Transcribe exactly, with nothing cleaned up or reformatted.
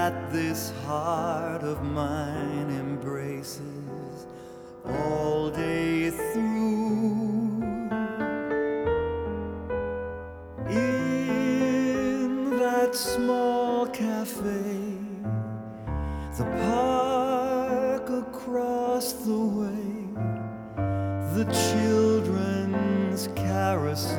that this heart of mine embraces all day through. In that small cafe, the park across the way, the children's carousel,